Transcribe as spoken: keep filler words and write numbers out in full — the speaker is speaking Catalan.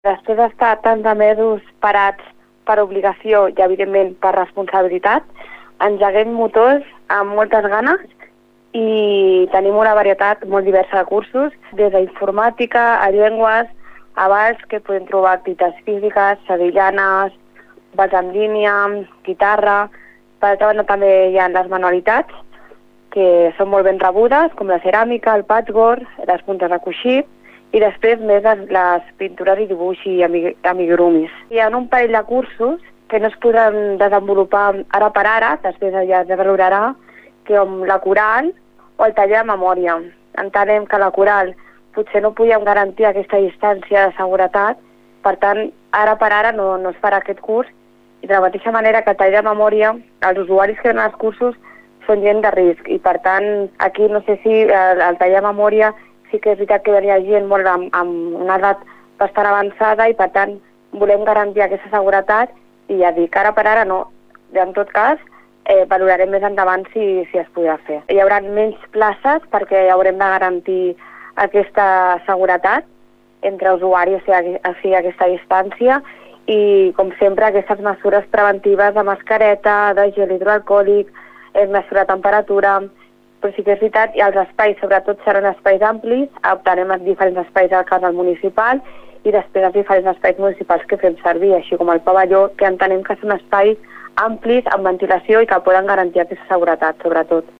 Després d'estar tants mesos parats per obligació i, evidentment, per responsabilitat, engeguem motors amb moltes ganes i tenim una varietat molt diversa de cursos, des d'informàtica a llengües, a balls, que podem trobar activitats físiques, sevillanes, balls en línia, guitarra. Per altra banda, també hi ha les manualitats, que són molt ben rebudes, com la ceràmica, el patchwork, les puntes de coixí, i després més les, les pintures i dibuix i amigurumis. Hi ha un parell de cursos que no es podran desenvolupar ara per ara, després ja es valorarà, com la coral o el taller de memòria. Entenem que la coral potser no podíem garantir aquesta distància de seguretat, per tant, ara per ara no, no es farà aquest curs, i de la mateixa manera que el taller de memòria, els usuaris que donen els cursos són gent de risc, i per tant, aquí no sé si el, el taller de memòria sí que és veritat que hi ha gent molt amb, amb una edat bastant avançada i, per tant, volem garantir aquesta seguretat i ja dic, ara per ara no. En tot cas, eh, valorarem més endavant si, si es podrà fer. Hi haurà menys places perquè haurem de garantir aquesta seguretat entre usuaris, o sigui, o sigui aquesta distància, i, com sempre, aquestes mesures preventives de mascareta, de gel hidroalcohòlic, eh, mesurar temperatura. Però sí que és veritat, i els espais, sobretot, seran espais amplis, optarem a diferents espais al cas del municipal i després els diferents espais municipals que fem servir, així com el pavelló, que entenem que són espais amplis, amb ventilació i que poden garantir aquesta seguretat, sobretot.